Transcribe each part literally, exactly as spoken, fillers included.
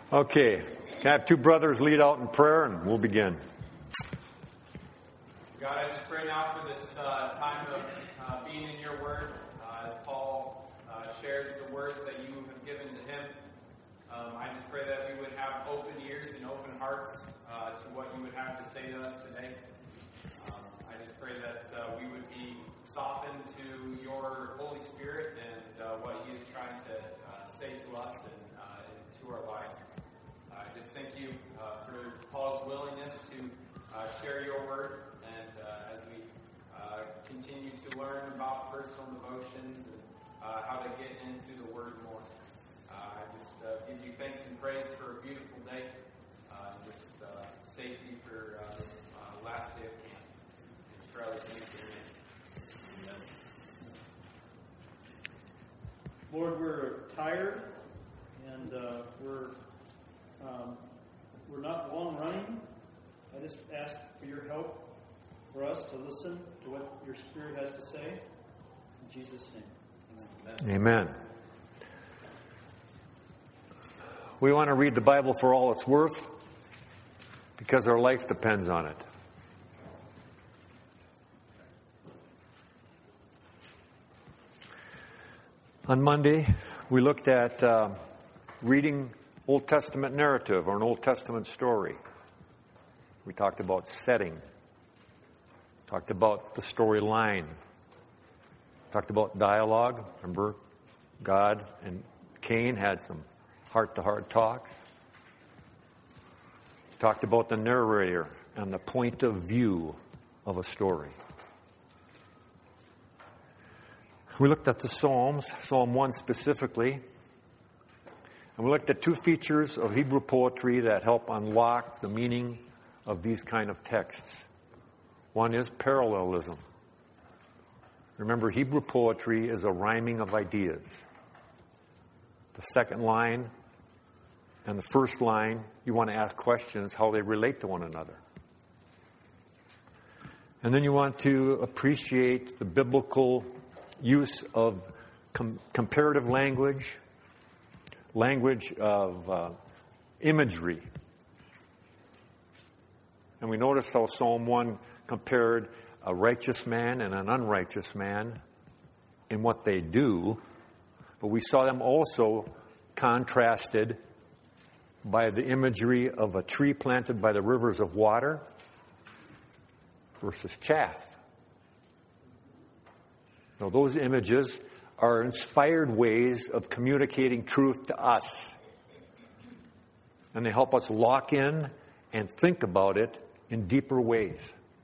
Okay, can I have two brothers lead out in prayer and we'll begin. God, I just pray now for this uh, time of uh, being in your word. Uh, as Paul uh, shares the word that you have given to him, um, I just pray that we would have open ears and open hearts uh, to what you would have to say to us today. Um, I just pray that uh, we would be softened to your Holy Spirit and uh, what he is trying to uh, say to us and, uh, and to our lives. I just thank you uh, for Paul's willingness to uh, share your word, and uh, as we uh, continue to learn about personal devotions and uh, how to get into the word more. Uh, I just uh, give you thanks and praise for a beautiful day, uh, and just uh, safety for uh, this uh, last day of camp. And for other things in your name. Lord, we're tired, and uh, we're Um, we're not long running. I just ask for your help for us to listen to what your Spirit has to say. In Jesus' name, amen. Amen. We want to read the Bible for all it's worth because our life depends on it. On Monday, we looked at uh, reading Old Testament narrative or an Old Testament story. We talked about setting. Talked about the storyline. Talked about dialogue. Remember, God and Cain had some heart-to-heart talk. Talked about the narrator and the point of view of a story. We looked at the Psalms, Psalm one specifically. And we looked at two features of Hebrew poetry that help unlock the meaning of these kind of texts. One is parallelism. Remember, Hebrew poetry is a rhyming of ideas. The second line and the first line, you want to ask questions how they relate to one another. And then you want to appreciate the biblical use of com- comparative language, language of uh, imagery. And we noticed how Psalm one compared a righteous man and an unrighteous man in what they do, but we saw them also contrasted by the imagery of a tree planted by the rivers of water versus chaff. Now, those images are inspired ways of communicating truth to us. And they help us lock in and think about it in deeper ways.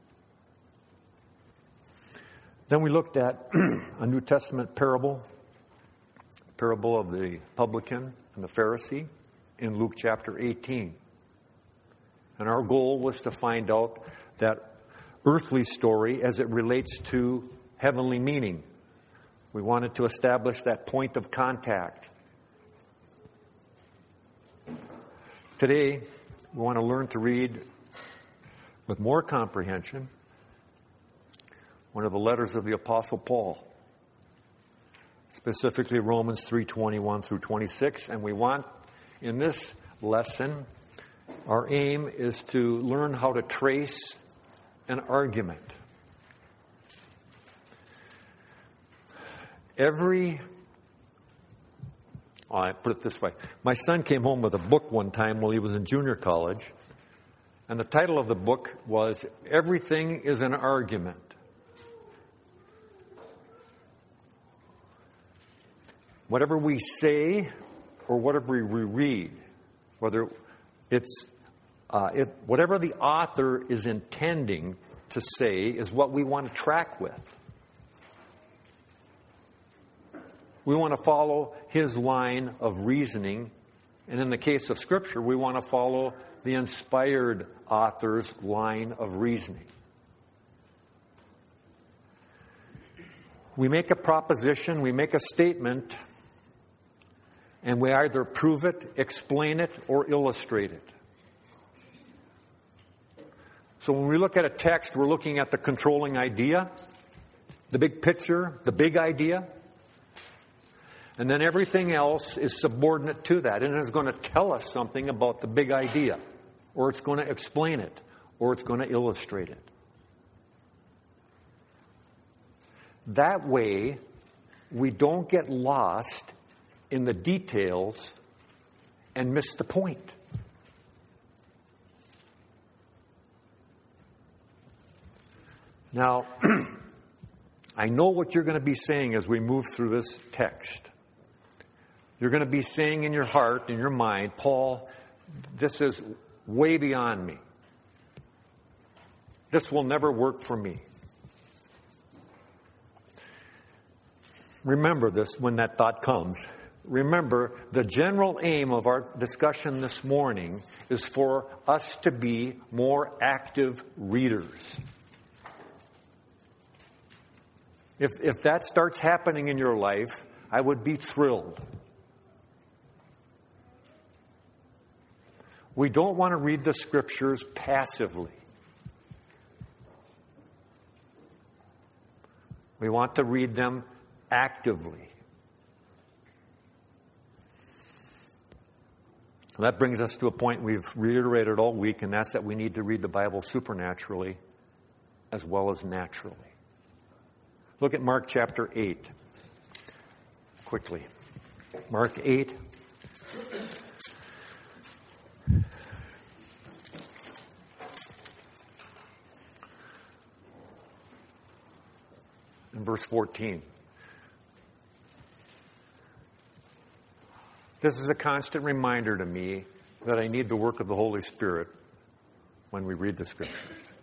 Then we looked at a New Testament parable, parable of the publican and the Pharisee in Luke chapter eighteen. And our goal was to find out that earthly story as it relates to heavenly meaning. We wanted to establish that point of contact. Today, we want to learn to read with more comprehension one of the letters of the Apostle Paul, specifically Romans three twenty-one through twenty-six. And we want, in this lesson, our aim is to learn how to trace an argument. Every, oh, I put it this way. My son came home with a book one time while he was in junior college, and the title of the book was Everything is an Argument. Whatever we say or whatever we read, whether it's uh, it, whatever the author is intending to say is what we want to track with. We want to follow his line of reasoning. And in the case of Scripture, we want to follow the inspired author's line of reasoning. We make a proposition, we make a statement, and we either prove it, explain it, or illustrate it. So when we look at a text, we're looking at the controlling idea, the big picture, the big idea. And then everything else is subordinate to that. And it's going to tell us something about the big idea. Or it's going to explain it. Or it's going to illustrate it. That way, we don't get lost in the details and miss the point. Now, I know what you're going to be saying as we move through this text. You're going to be saying in your heart, in your mind, Paul, this is way beyond me. This will never work for me. Remember this when that thought comes. Remember, the general aim of our discussion this morning is for us to be more active readers. If, if that starts happening in your life, I would be thrilled. We don't want to read the Scriptures passively. We want to read them actively. That brings us to a point we've reiterated all week, and that's that we need to read the Bible supernaturally as well as naturally. Look at Mark chapter eight. Quickly. Mark eight. And verse fourteen. This is a constant reminder to me that I need the work of the Holy Spirit when we read the Scriptures.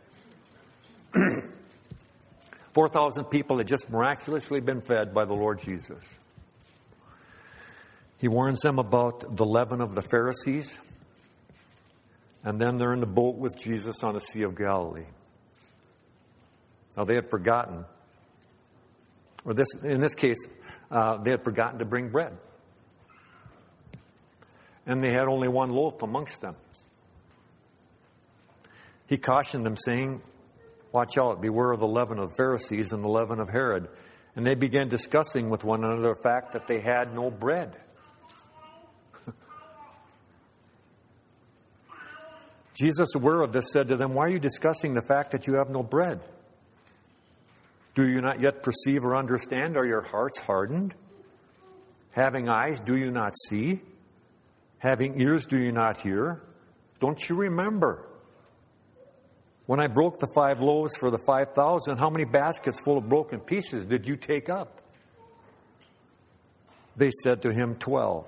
four thousand people had just miraculously been fed by the Lord Jesus. He warns them about the leaven of the Pharisees. And then they're in the boat with Jesus on the Sea of Galilee. Now they had forgotten, or this in this case, uh, they had forgotten to bring bread. And they had only one loaf amongst them. He cautioned them, saying, watch out, beware of the leaven of the Pharisees and the leaven of Herod. And they began discussing with one another the fact that they had no bread. Jesus, aware of this, said to them, why are you discussing the fact that you have no bread? Do you not yet perceive or understand? Are your hearts hardened? Having eyes, do you not see? Having ears, do you not hear? Don't you remember? When I broke the five loaves for the five thousand, how many baskets full of broken pieces did you take up? They said to him, twelve.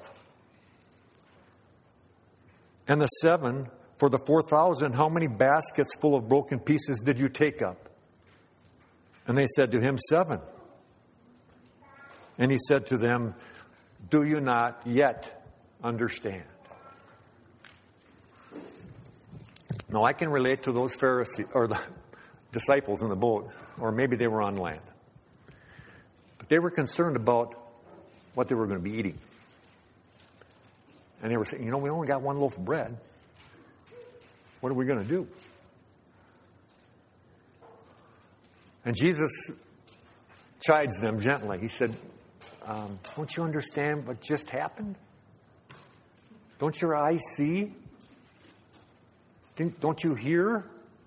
And the seven for the four thousand, how many baskets full of broken pieces did you take up? And they said to him, seven. And he said to them, do you not yet understand? Now, I can relate to those Pharisees, or the disciples in the boat, or maybe they were on land. But they were concerned about what they were going to be eating. And they were saying, you know, we only got one loaf of bread. What are we going to do? And Jesus chides them gently. He said, um, don't you understand what just happened? Don't your eyes see? Don't you hear?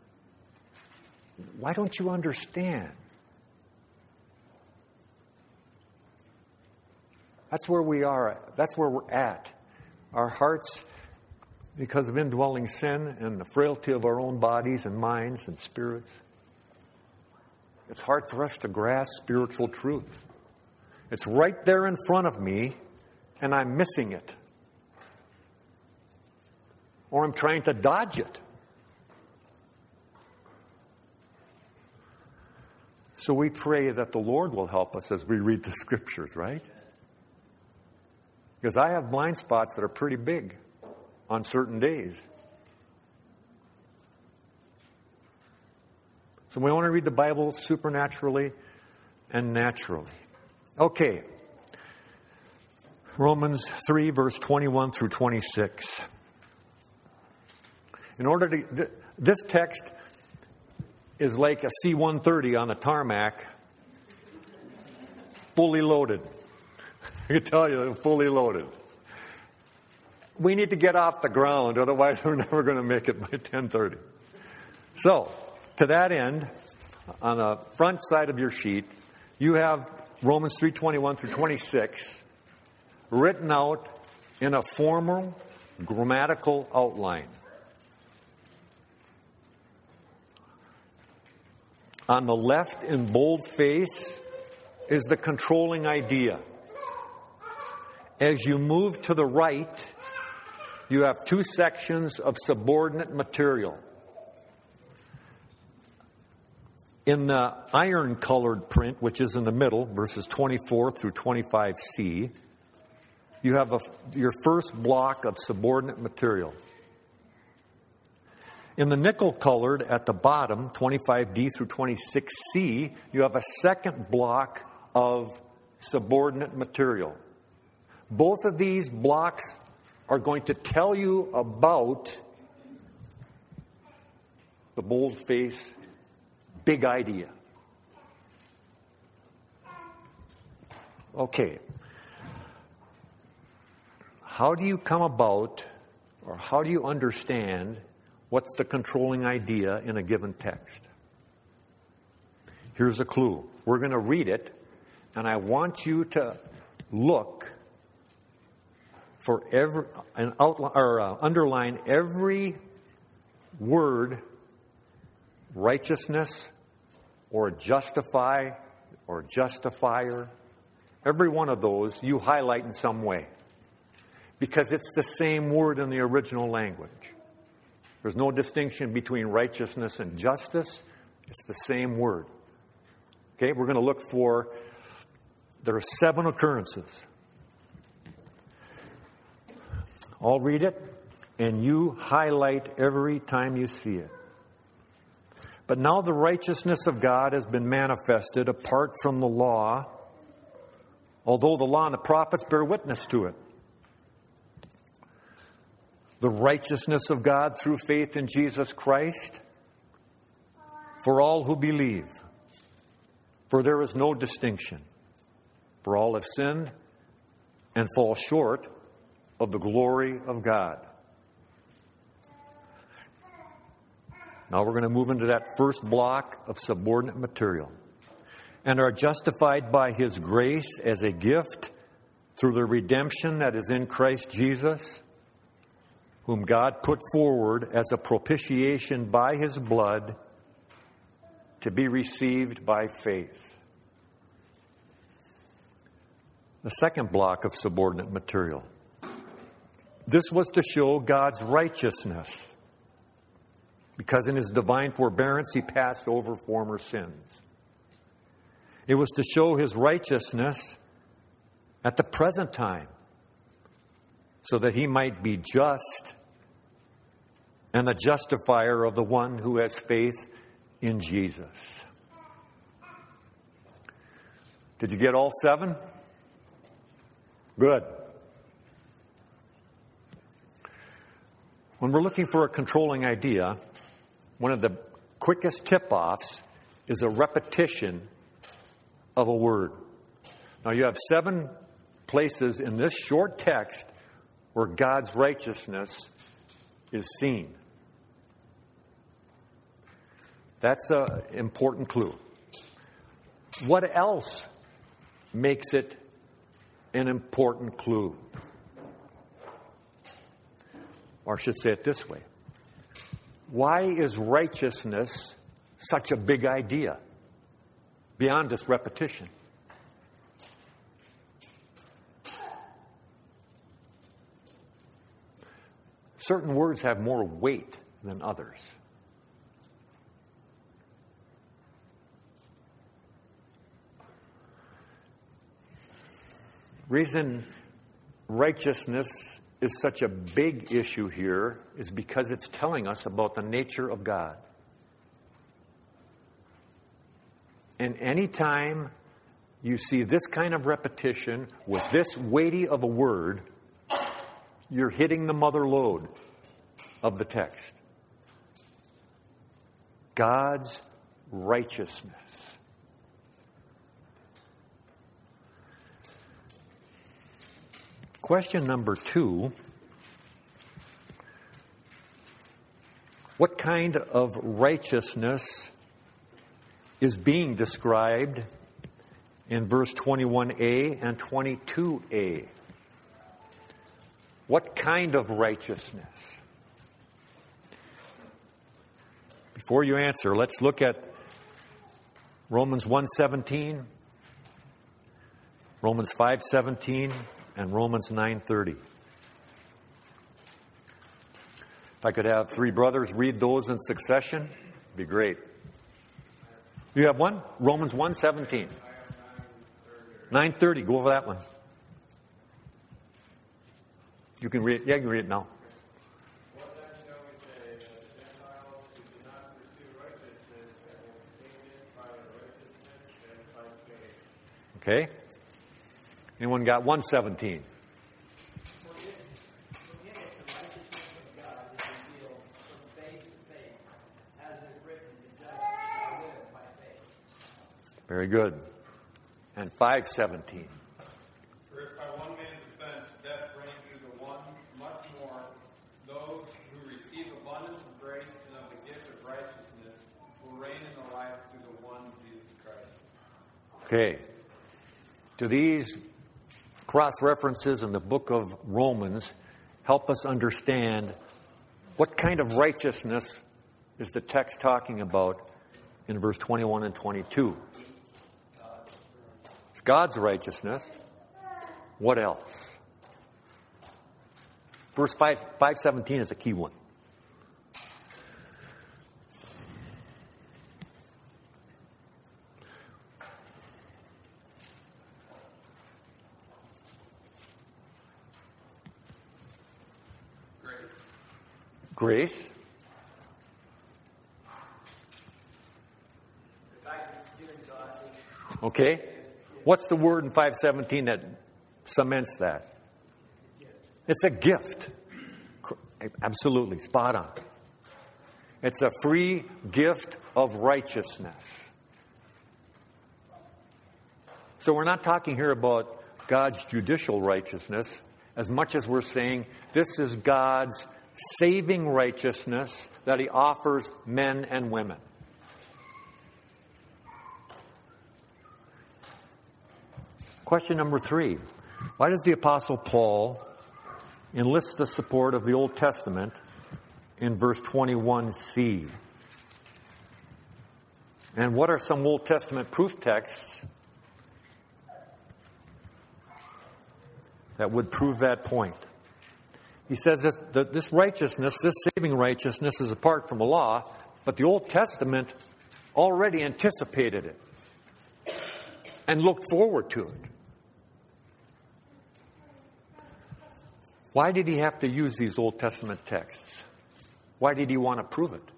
Why don't you understand? That's where we are. That's where we're at. Our hearts, because of indwelling sin and the frailty of our own bodies and minds and spirits, it's hard for us to grasp spiritual truth. It's right there in front of me, and I'm missing it. Or I'm trying to dodge it. So we pray that the Lord will help us as we read the Scriptures, right? Because I have blind spots that are pretty big on certain days. So we want to read the Bible supernaturally and naturally. Okay. Romans three, verse twenty-one through twenty-six. In order to, th- this text is like a C one thirty on the tarmac, fully loaded. I can tell you, they're fully loaded. We need to get off the ground, otherwise we're never going to make it by ten thirty. So, to that end, on the front side of your sheet, you have Romans three twenty-one through twenty-six written out in a formal grammatical outline. On the left in boldface is the controlling idea. As you move to the right, you have two sections of subordinate material. In the iron-colored print, which is in the middle, verses twenty-four through twenty-five C, you have a, your first block of subordinate material. In the nickel-colored at the bottom, twenty-five D through twenty-six C, you have a second block of subordinate material. Both of these blocks are going to tell you about the boldface big idea. Okay. How do you come about, or how do you understand what's the controlling idea in a given text? Here's a clue. We're going to read it, and I want you to look for every, an outline, or uh, underline every word, righteousness, or justify, or justifier. Every one of those you highlight in some way, because it's the same word in the original language. There's no distinction between righteousness and justice. It's the same word. Okay, we're going to look for, there are seven occurrences. I'll read it, and you highlight every time you see it. But now the righteousness of God has been manifested apart from the law, although the law and the prophets bear witness to it. The righteousness of God through faith in Jesus Christ for all who believe. For there is no distinction. For all have sinned and fall short of the glory of God. Now we're going to move into that first block of subordinate material. And are justified by His grace as a gift through the redemption that is in Christ Jesus, whom God put forward as a propitiation by His blood to be received by faith. The second block of subordinate material. This was to show God's righteousness, because in His divine forbearance He passed over former sins. It was to show His righteousness at the present time, so that He might be just and the justifier of the one who has faith in Jesus. Did you get all seven? Good. When we're looking for a controlling idea, one of the quickest tip-offs is a repetition of a word. Now you have seven places in this short text where God's righteousness is seen. That's an important clue. What else makes it an important clue? Or I should say it this way. Why is righteousness such a big idea beyond its repetition? Certain words have more weight than others. Reason righteousness is such a big issue here is because it's telling us about the nature of God. And anytime you see this kind of repetition with this weighty of a word, you're hitting the mother lode of the text. God's righteousness. Question number two. What kind of righteousness is being described in verse twenty-one a and twenty-two a? What kind of righteousness? Before you answer, let's look at Romans one seventeen, Romans five seventeen, and Romans nine thirty. If I could have three brothers read those in succession, it'd be great. You have one? Romans one seventeen. nine thirty, go over that one. You can read it. Yeah, you can read it now. What then shall we say? That the Gentiles who do not pursue righteousness have obtained it by righteousness and by faith. Okay. Anyone got one seventeen? For in it the righteousness of God is revealed from faith to faith, as is written, the just shall live by faith. Very good. And five seventeen. For if by one man's offense death reigned through the one, much more those who receive abundance of grace and of the gift of righteousness will reign in the life through the one Jesus Christ. Okay. Do these cross-references in the book of Romans help us understand what kind of righteousness is the text talking about in verse twenty-one and twenty-two? It's God's righteousness. What else? Verse five, five seventeen is a key one. Grace. The fact that it's given to us is Okay. What's the word in five seventeen that cements that? It's a gift. Absolutely. Spot on. It's a free gift of righteousness. So we're not talking here about God's judicial righteousness as much as we're saying this is God's saving righteousness that He offers men and women. Question number three. Why does the Apostle Paul enlist the support of the Old Testament in verse twenty-one c? And what are some Old Testament proof texts that would prove that point? He says that, that this righteousness, this saving righteousness, is apart from the law, but the Old Testament already anticipated it and looked forward to it. Why did he have to use these Old Testament texts? Why did he want to prove it?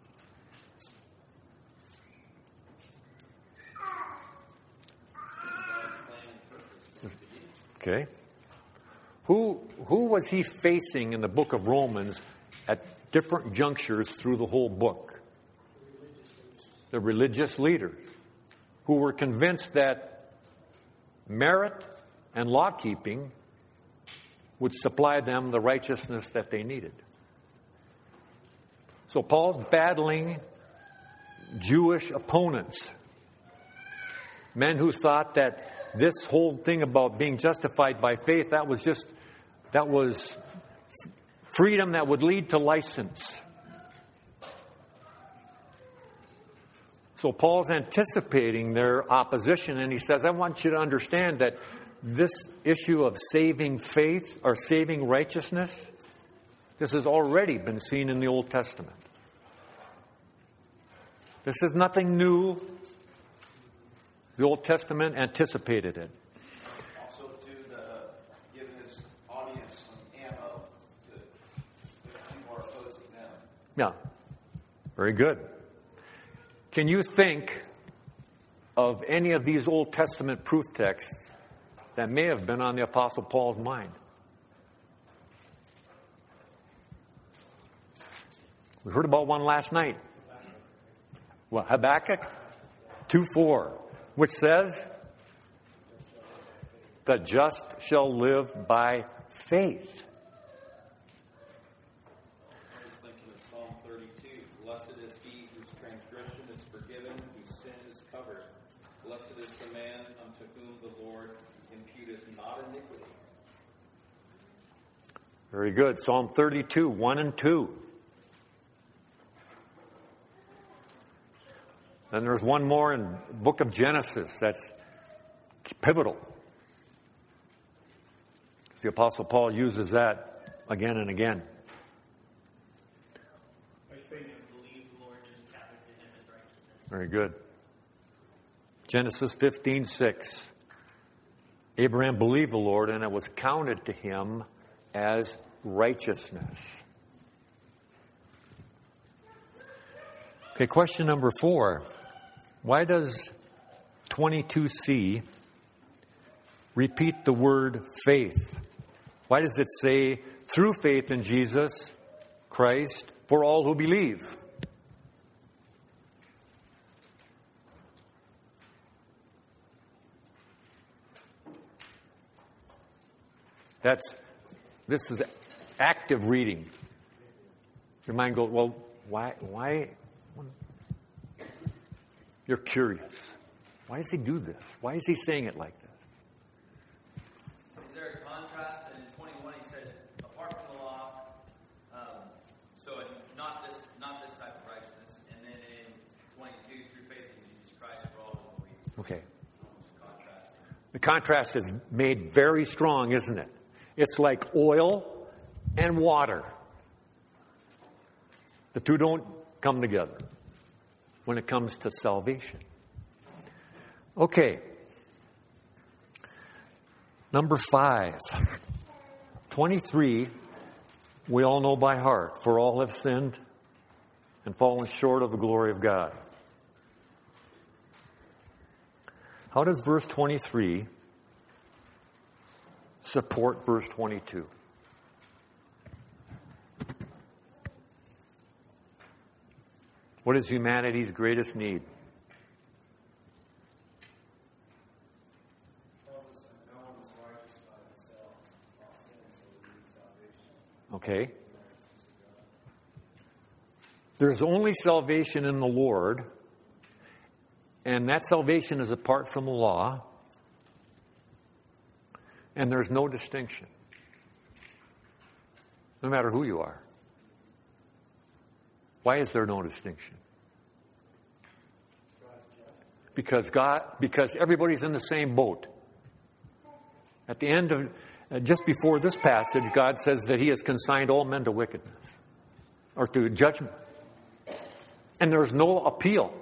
Okay. Who, who was he facing in the book of Romans at different junctures through the whole book? The religious leaders who were convinced that merit and law-keeping would supply them the righteousness that they needed. So Paul's battling Jewish opponents, men who thought that this whole thing about being justified by faith, that was just, that was freedom that would lead to license. So Paul's anticipating their opposition, and he says, I want you to understand that this issue of saving faith or saving righteousness, this has already been seen in the Old Testament. This is nothing new. The Old Testament anticipated it. Also, to the, give his audience some ammo to, if people are opposing them. Yeah. Very good. Can you think of any of these Old Testament proof texts that may have been on the Apostle Paul's mind? We heard about one last night. Well, Habakkuk two four, which says, the just shall live by faith. I was thinking of Psalm thirty-two. Blessed is he whose transgression is forgiven, whose sin is covered. Blessed is the man unto whom the Lord imputeth not iniquity. Very good. Psalm thirty-two, one and two. Then there's one more in the book of Genesis that's pivotal. The Apostle Paul uses that again and again. By faith you believe the Lord is counted to him as righteousness. Very good. Genesis fifteen six. Abraham believed the Lord, and it was counted to him as righteousness. Okay, question number four. Why does twenty-two C repeat the word faith? Why does it say, through faith in Jesus Christ, for all who believe? That's, this is active reading. Your mind goes, well, why, why? You're curious. Why does he do this? Why is he saying it like this? Is there a contrast? And in twenty-one he says, apart from the law, um, so not this not this type of righteousness. And then in twenty-two, through faith in Jesus Christ for all who believe. Okay. Contrast. The contrast is made very strong, isn't it? It's like oil and water. The two don't come together when it comes to salvation. Okay. Number five. twenty-three, we all know by heart, for all have sinned and fallen short of the glory of God. How does verse twenty-three support verse twenty-two? What is humanity's greatest need? Okay. There's only salvation in the Lord, and that salvation is apart from the law, and there's no distinction, no matter who you are. Why is there no distinction? Because God, because everybody's in the same boat. At the end of, uh, just before this passage, God says that He has consigned all men to wickedness, or to judgment. And there's no appeal.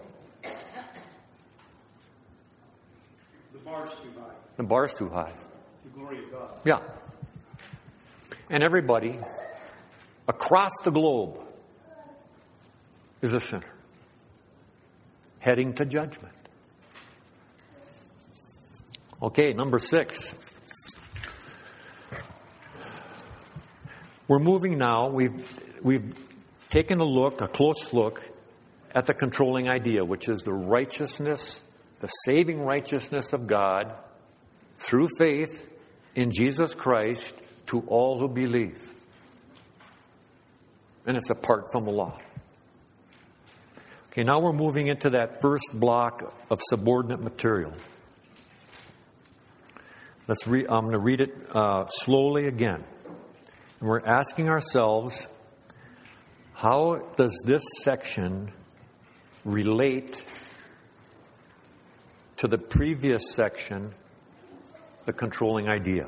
The bar's too high. The bar's too high. The glory of God. Yeah. And everybody across the globe is a sinner, heading to judgment. Okay, number six. We're moving now. We've we've taken a look, a close look, at the controlling idea, which is the righteousness, the saving righteousness of God through faith in Jesus Christ to all who believe. And it's apart from the law. Okay, now we're moving into that first block of subordinate material. Let's re- I'm going to read it uh, slowly again. And we're asking ourselves, how does this section relate to the previous section, the controlling idea?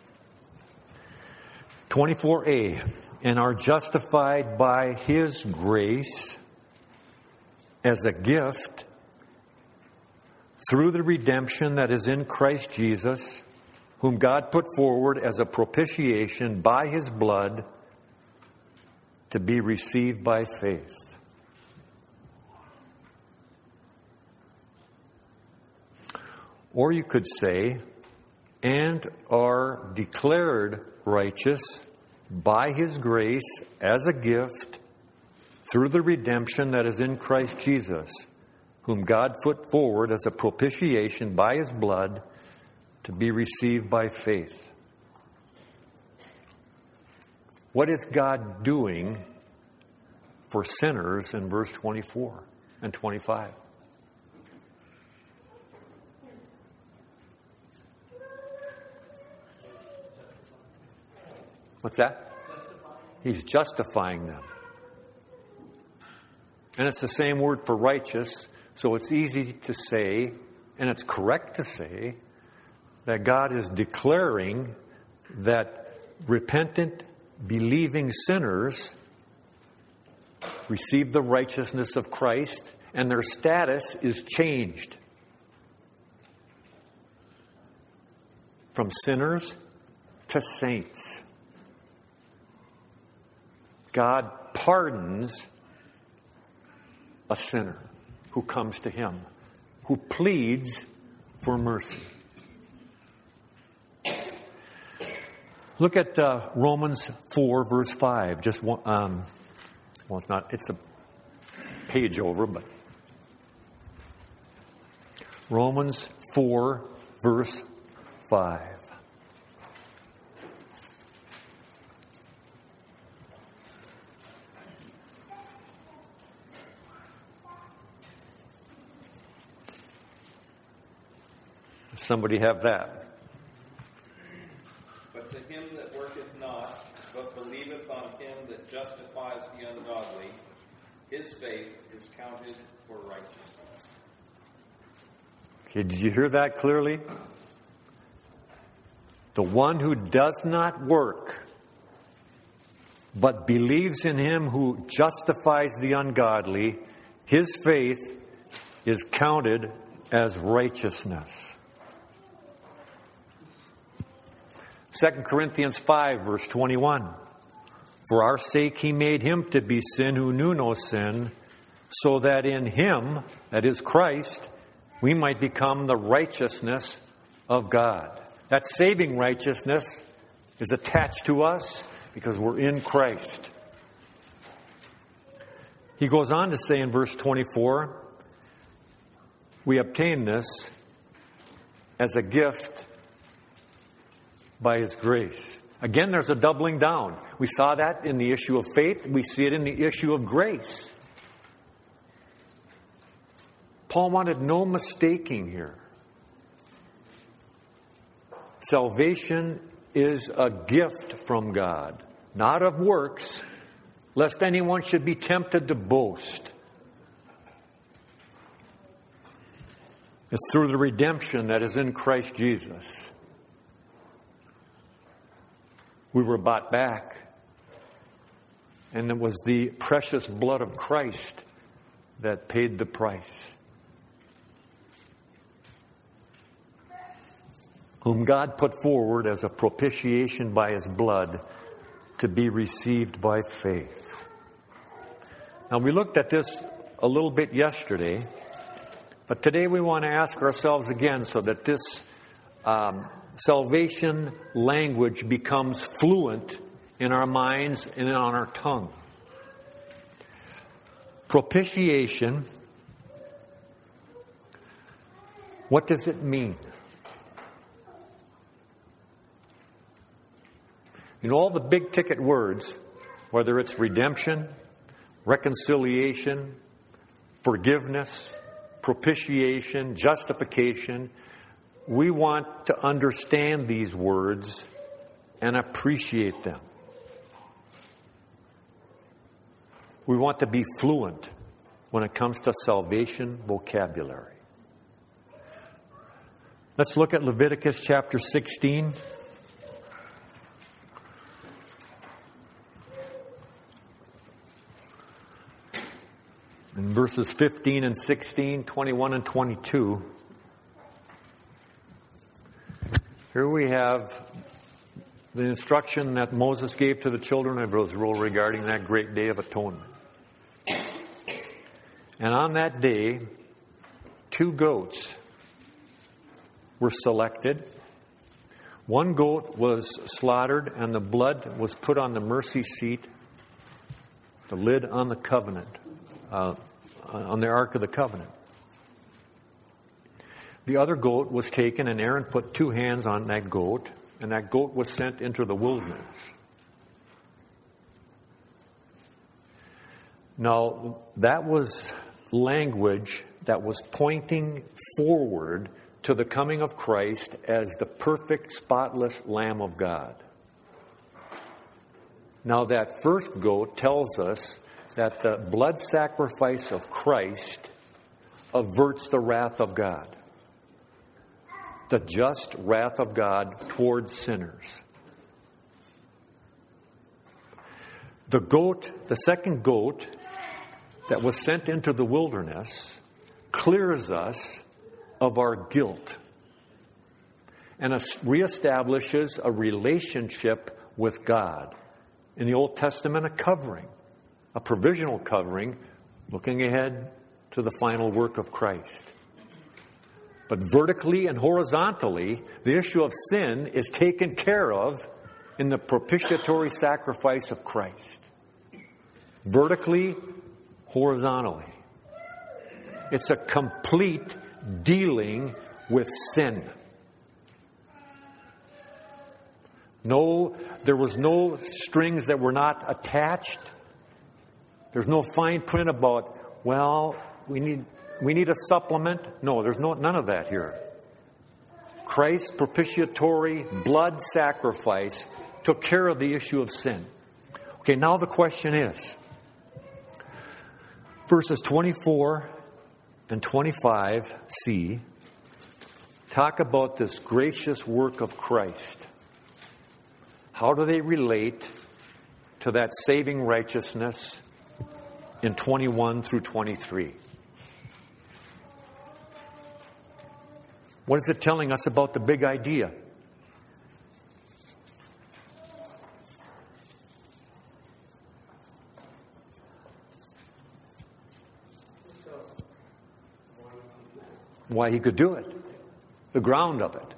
twenty-four A, and are justified by His grace as a gift through the redemption that is in Christ Jesus, whom God put forward as a propitiation by His blood to be received by faith. Or you could say, and are declared righteous by His grace as a gift through the redemption that is in Christ Jesus, whom God put forward as a propitiation by His blood to be received by faith. What is God doing for sinners in verse twenty-four and twenty-five? What's that? He's justifying them. And it's the same word for righteous, so it's easy to say, and it's correct to say, that God is declaring that repentant, believing sinners receive the righteousness of Christ, and their status is changed from sinners to saints. God pardons a sinner who comes to him, who pleads for mercy. Look at uh, Romans four, verse five. Just one, um, well, it's not, it's a page over, but Romans four, verse five. Does somebody have that? But to him that worketh not, but believeth on him that justifies the ungodly, his faith is counted for righteousness. Okay, did you hear that clearly? The one who does not work, but believes in him who justifies the ungodly, his faith is counted as righteousness. Second Corinthians five, verse twenty-one. For our sake he made him to be sin who knew no sin, so that in him, that is Christ, we might become the righteousness of God. That saving righteousness is attached to us because we're in Christ. He goes on to say in verse twenty-four, we obtain this as a gift by his grace. Again, there's a doubling down. We saw that in the issue of faith. We see it in the issue of grace. Paul wanted no mistaking here. Salvation is a gift from God, not of works, lest anyone should be tempted to boast. It's through the redemption that is in Christ Jesus. We were bought back. And it was the precious blood of Christ that paid the price. Whom God put forward as a propitiation by his blood to be received by faith. Now, we looked at this a little bit yesterday, but today we want to ask ourselves again so that this um, salvation language becomes fluent in our minds and on our tongue. Propitiation, what does it mean? You know, all the big ticket words, whether it's redemption, reconciliation, forgiveness, propitiation, justification, we want to understand these words and appreciate them. We want to be fluent when it comes to salvation vocabulary. Let's look at Leviticus chapter sixteen. In verses fifteen and sixteen, twenty-one and twenty-two. Here we have the instruction that Moses gave to the children of Israel regarding that great day of atonement. And on that day, two goats were selected. One goat was slaughtered and the blood was put on the mercy seat, the lid on the covenant, uh, on the Ark of the Covenant. The other goat was taken, and Aaron put two hands on that goat, and that goat was sent into the wilderness. Now, that was language that was pointing forward to the coming of Christ as the perfect, spotless Lamb of God. Now, that first goat tells us that the blood sacrifice of Christ averts the wrath of God, the just wrath of God towards sinners. The goat, the second goat that was sent into the wilderness, clears us of our guilt and reestablishes a relationship with God. In the Old Testament, a covering, a provisional covering, looking ahead to the final work of Christ. But vertically and horizontally, the issue of sin is taken care of in the propitiatory sacrifice of Christ. Vertically, horizontally. It's a complete dealing with sin. No, there was no strings that were not attached. There's no fine print about, well, we need we need a supplement. No, there's no none of that here. Christ's propitiatory blood sacrifice took care of the issue of sin. Okay, now the question is, verses twenty-four and twenty-five c talk about this gracious work of Christ. How do they relate to that saving righteousness in twenty-one through twenty-three? What is it telling us about the big idea? Why he could do it. The ground of it.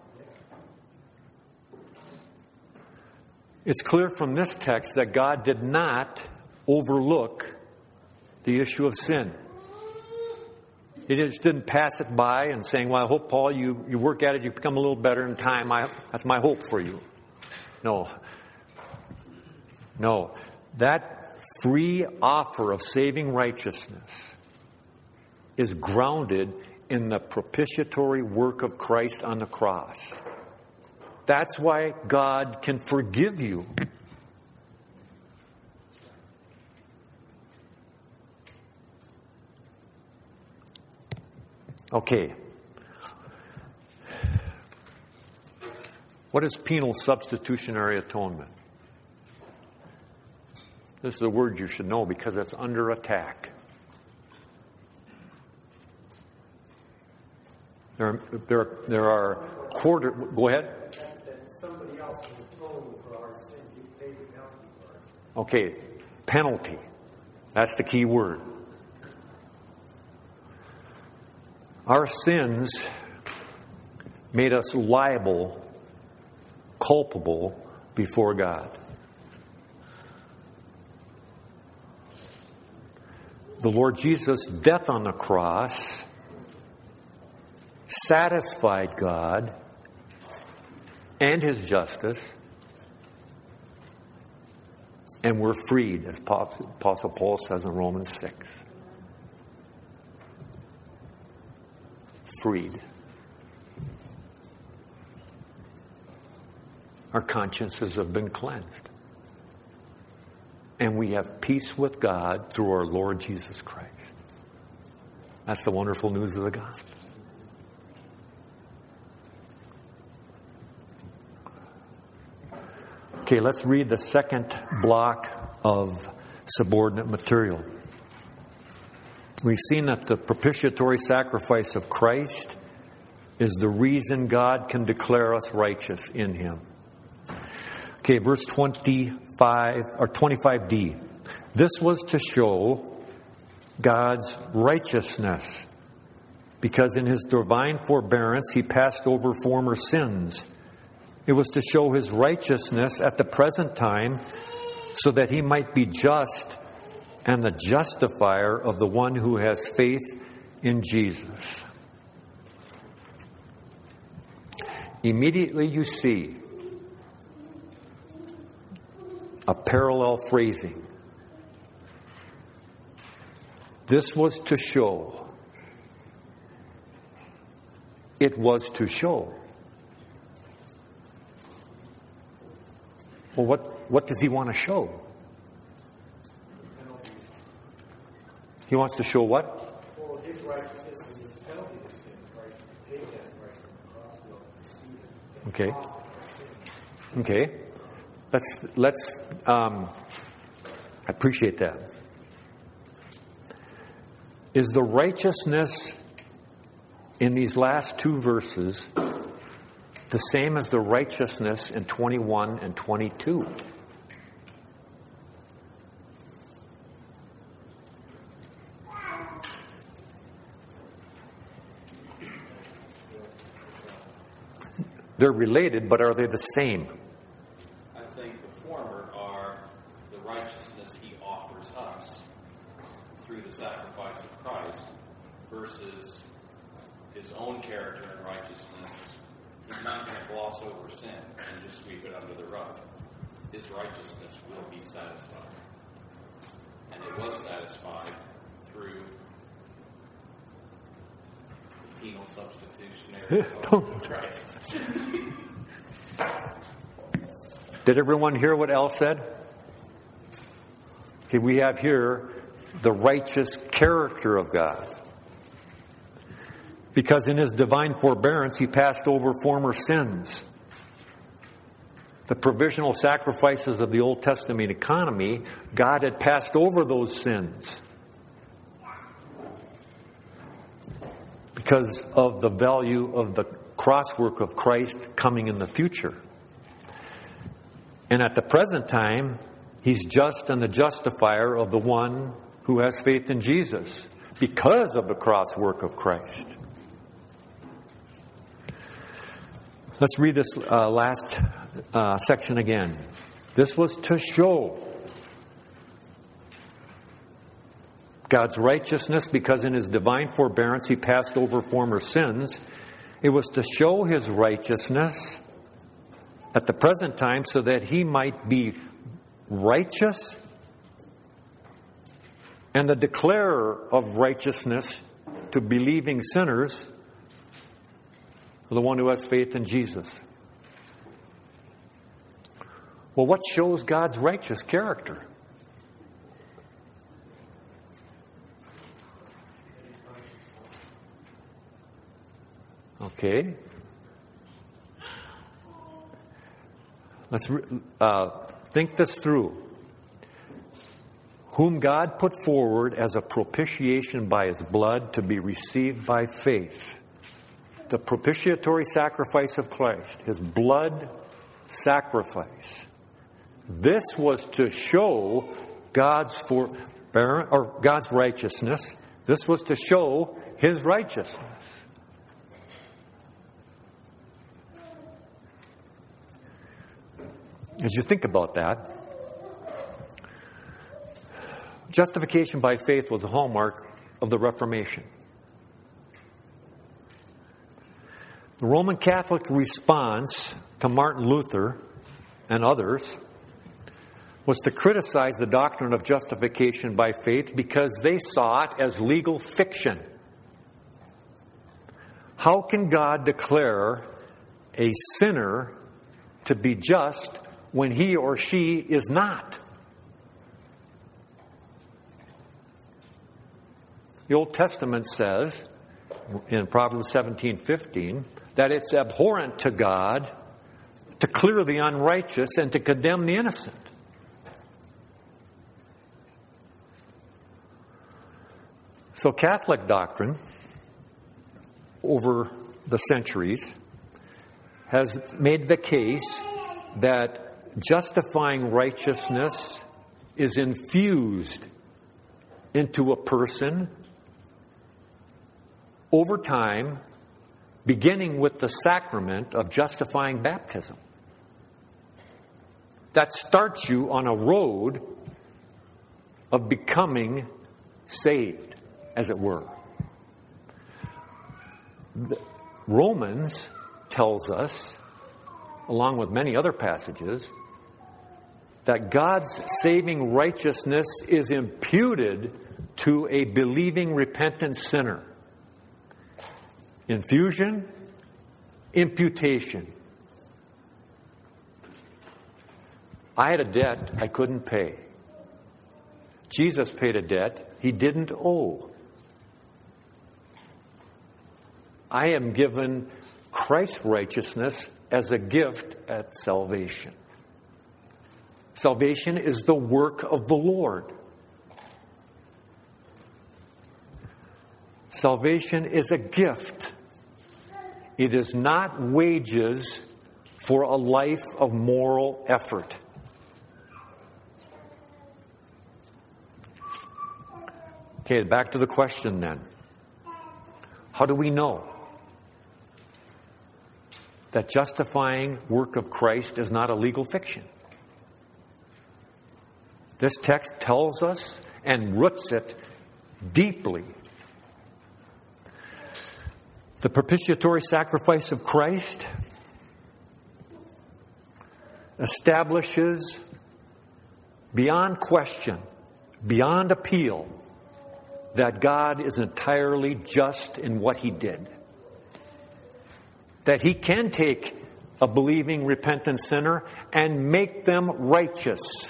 It's clear from this text that God did not overlook the issue of sin. He just didn't pass it by and saying, well, I hope, Paul, you, you work at it, you become a little better in time. I, that's my hope for you. No. No. That free offer of saving righteousness is grounded in the propitiatory work of Christ on the cross. That's why God can forgive you. Okay. What is penal substitutionary atonement? This is a word you should know because it's under attack. There, there, there are quarter. Go ahead. That, that somebody else will atone for our sin. He paid the penalty for us. Okay, penalty. That's the key word. Our sins made us liable, culpable before God. The Lord Jesus' death on the cross satisfied God and His justice, and we're freed, as Apostle Paul says in Romans six. Freed. Our consciences have been cleansed. And we have peace with God through our Lord Jesus Christ. That's the wonderful news of the gospel. Okay, let's read the second block of subordinate material. We've seen that the propitiatory sacrifice of Christ is the reason God can declare us righteous in Him. Okay, verse twenty-five or twenty-five d. This was to show God's righteousness, because in His divine forbearance He passed over former sins. It was to show His righteousness at the present time, so that He might be just and the justifier of the one who has faith in Jesus. Immediately you see a parallel phrasing. This was to show. It was to show. Well, what, what does he want to show? He wants to show what? Well, his righteousness and his penalty to sin. Christ paid that price on the cross. Will receive it. Okay. Okay. Let's, let's, um, I appreciate that. Is the righteousness in these last two verses the same as the righteousness in twenty-one and twenty-two? They're related, but are they the same? I think the former are the righteousness he offers us through the sacrifice of Christ versus his own character and righteousness. He's not going to gloss over sin and just sweep it under the rug. His righteousness will be satisfied. And it was satisfied through the penal substitutionary of Christ. Did everyone hear what Al said? Okay, we have here the righteous character of God. Because in his divine forbearance, he passed over former sins. The provisional sacrifices of the Old Testament economy, God had passed over those sins. Because of the value of the cross work of Christ coming in the future. And at the present time, he's just and the justifier of the one who has faith in Jesus because of the cross work of Christ. Let's read this uh, last uh, section again. This was to show God's righteousness because in his divine forbearance he passed over former sins. It was to show his righteousness at the present time so that he might be righteous and the declarer of righteousness to believing sinners, the one who has faith in Jesus. Well, what shows God's righteous character? Okay. Let's uh, think this through. Whom God put forward as a propitiation by his blood to be received by faith. The propitiatory sacrifice of Christ, his blood sacrifice. This was to show God's for or God's righteousness. This was to show his righteousness. As you think about that, justification by faith was a hallmark of the Reformation. The Roman Catholic response to Martin Luther and others was to criticize the doctrine of justification by faith because they saw it as legal fiction. How can God declare a sinner to be just when he or she is not? The Old Testament says in Proverbs seventeen fifteen that it's abhorrent to God to clear the unrighteous and to condemn the innocent. So Catholic doctrine over the centuries has made the case that justifying righteousness is infused into a person over time, beginning with the sacrament of justifying baptism. That starts you on a road of becoming saved, as it were. The Romans tells us, along with many other passages, that God's saving righteousness is imputed to a believing, repentant sinner. Infusion, imputation. I had a debt I couldn't pay. Jesus paid a debt he didn't owe. I am given Christ's righteousness as a gift at salvation. Salvation is the work of the Lord. Salvation is a gift. It is not wages for a life of moral effort. Okay, back to the question then. How do we know that justifying work of Christ is not a legal fiction? This text tells us and roots it deeply. The propitiatory sacrifice of Christ establishes beyond question, beyond appeal, that God is entirely just in what He did. That He can take a believing, repentant sinner and make them righteous.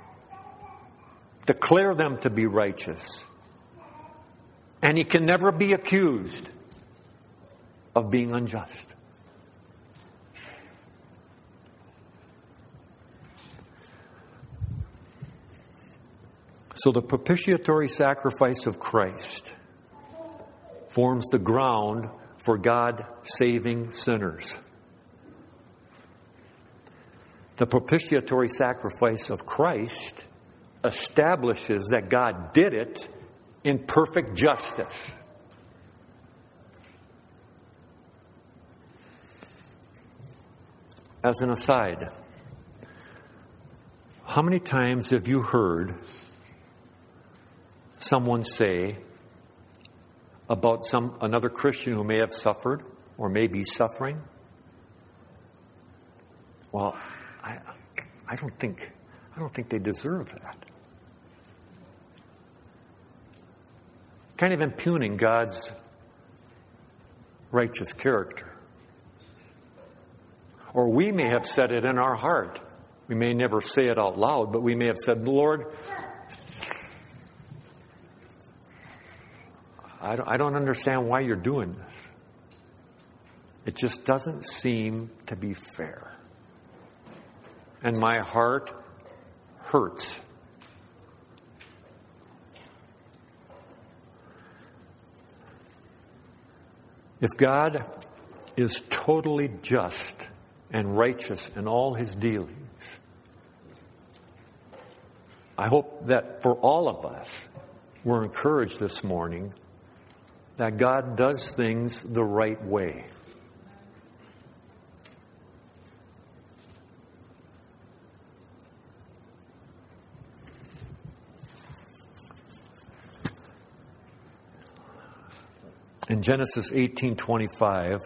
Declare them to be righteous. And He can never be accused of being unjust. So the propitiatory sacrifice of Christ forms the ground for God saving sinners. The propitiatory sacrifice of Christ establishes that God did it in perfect justice. As an aside, how many times have you heard someone say about some another Christian who may have suffered or may be suffering, well, I, I don't think I don't think they deserve that. Kind of impugning God's righteous character. Or we may have said it in our heart. We may never say it out loud, but we may have said, Lord, I don't, I don't understand why you're doing this. It just doesn't seem to be fair. And my heart hurts. If God is totally just and righteous in all His dealings, I hope that for all of us, we're encouraged this morning that God does things the right way. In Genesis eighteen twenty-five,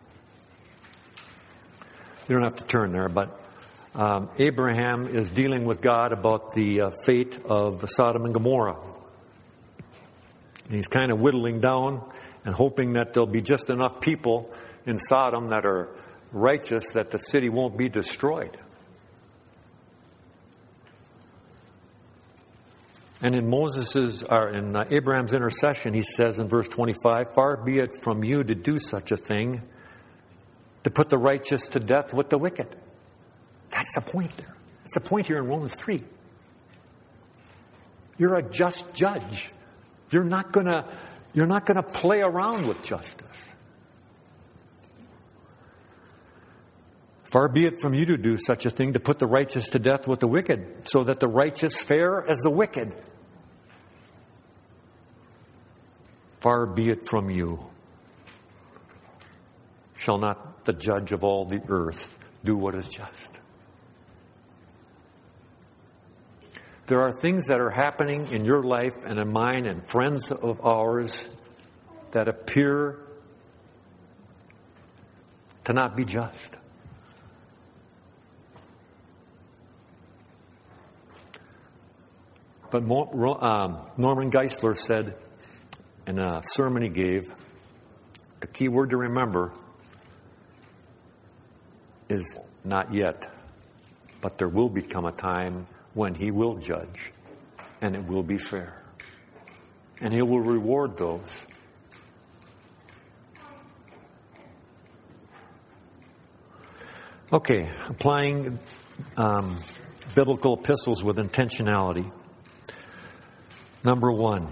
you don't have to turn there, but um, Abraham is dealing with God about the uh, fate of Sodom and Gomorrah. And he's kind of whittling down and hoping that there'll be just enough people in Sodom that are righteous that the city won't be destroyed. And in Moses's, or in uh, Abraham's intercession, he says in verse twenty-five, "Far be it from you to do such a thing, to put the righteous to death with the wicked." That's the point there. That's the point here in Romans three. You're a just judge. You're not gonna, you're not gonna play around with justice. Far be it from you to do such a thing, to put the righteous to death with the wicked, so that the righteous fare as the wicked. Far be it from you. Shall not the judge of all the earth do what is just? There are things that are happening in your life and in mine and friends of ours that appear to not be just. But But um, Norman Geisler said in a sermon he gave, the key word to remember is not yet, but there will become a time when he will judge, and it will be fair. And he will reward those. Okay, applying um, biblical epistles with intentionality. Number one,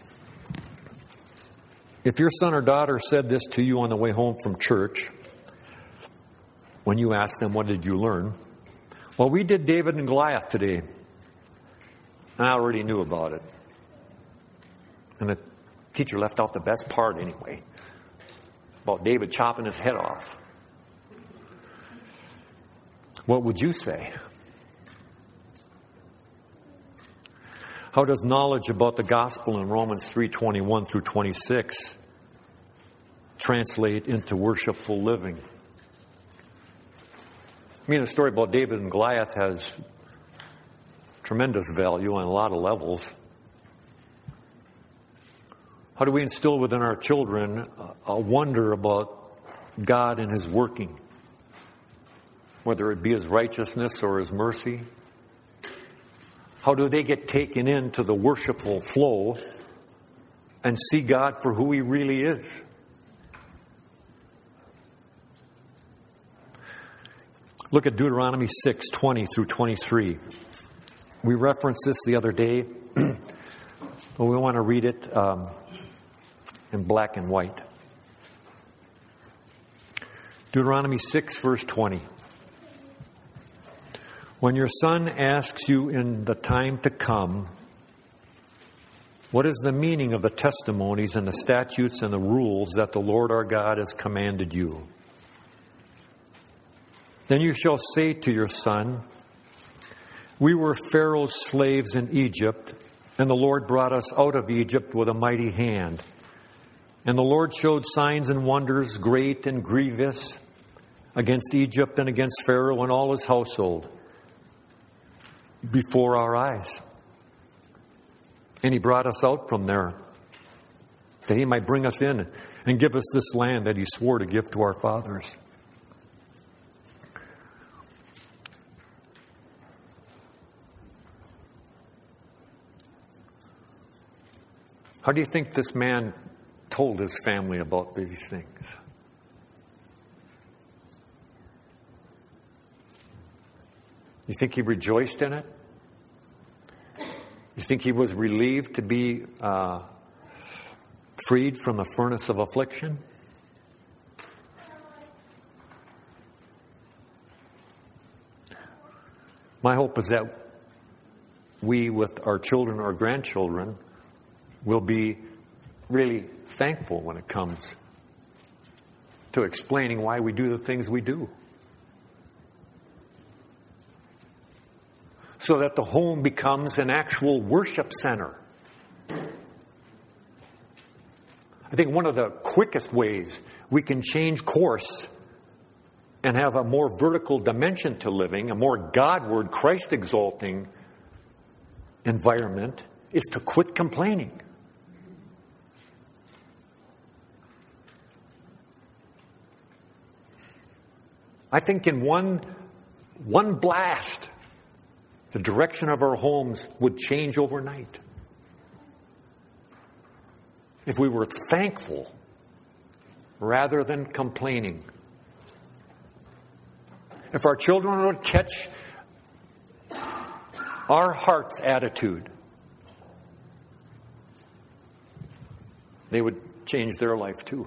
if your son or daughter said this to you on the way home from church, when you asked them, what did you learn? Well, we did David and Goliath today. I already knew about it. And the teacher left out the best part anyway, about David chopping his head off. What would you say? How does knowledge about the gospel in Romans three twenty-one through twenty-six translate into worshipful living? I mean, the story about David and Goliath has tremendous value on a lot of levels. How do we instill within our children a wonder about God and His working, whether it be His righteousness or His mercy? How do they get taken into the worshipful flow and see God for who He really is? Look at Deuteronomy six twenty through twenty-three. We referenced this the other day, but we want to read it um, in black and white. Deuteronomy six, verse twenty. When your son asks you in the time to come, what is the meaning of the testimonies and the statutes and the rules that the Lord our God has commanded you? Then you shall say to your son, we were Pharaoh's slaves in Egypt, and the Lord brought us out of Egypt with a mighty hand. And the Lord showed signs and wonders great and grievous against Egypt and against Pharaoh and all his household before our eyes. And He brought us out from there that He might bring us in and give us this land that He swore to give to our fathers. How do you think this man told his family about these things? You think he rejoiced in it? You think he was relieved to be uh, freed from the furnace of affliction? My hope is that we, with our children or grandchildren, will be really thankful when it comes to explaining why we do the things we do. So that the home becomes an actual worship center. I think one of the quickest ways we can change course and have a more vertical dimension to living, a more Godward, Christ-exalting environment, is to quit complaining. I think in one, one blast, the direction of our homes would change overnight. If we were thankful rather than complaining. If our children would catch our heart's attitude, they would change their life too.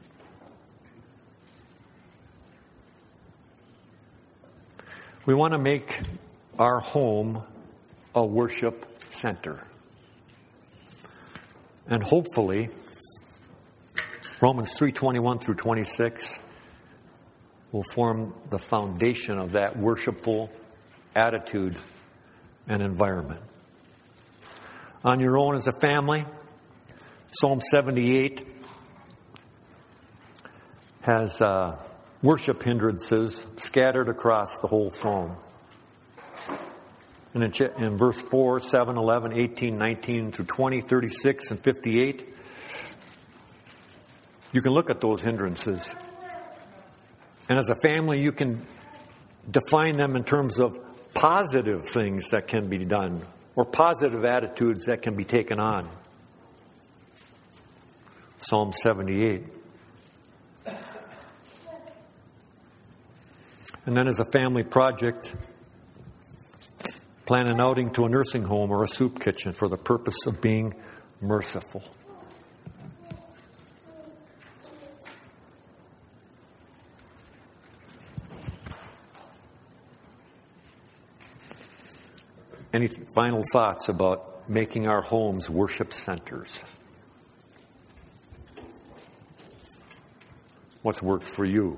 We want to make our home a worship center. And hopefully, Romans three twenty-one through twenty-six will form the foundation of that worshipful attitude and environment. On your own as a family, Psalm seventy-eight has uh, worship hindrances scattered across the whole psalm. And in, in verse four, seven, eleven, eighteen, nineteen through twenty, thirty-six, and fifty-eight, you can look at those hindrances. And as a family, you can define them in terms of positive things that can be done or positive attitudes that can be taken on. Psalm seventy-eight. And then as a family project, plan an outing to a nursing home or a soup kitchen for the purpose of being merciful. Any final thoughts about making our homes worship centers? What's worked for you?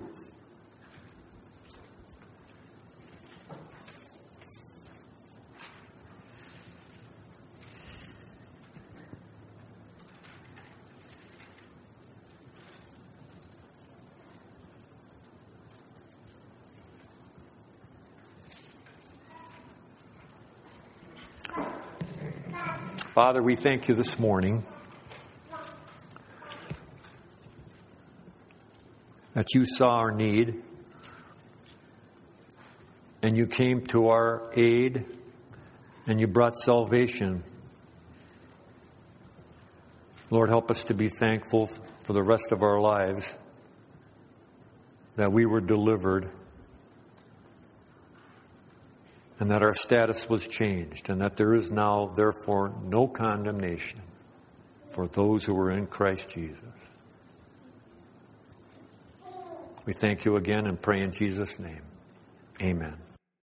Father, we thank you this morning that you saw our need and you came to our aid and you brought salvation. Lord, help us to be thankful for the rest of our lives that we were delivered and that our status was changed, and that there is now, therefore, no condemnation for those who are in Christ Jesus. We thank you again and pray in Jesus' name. Amen.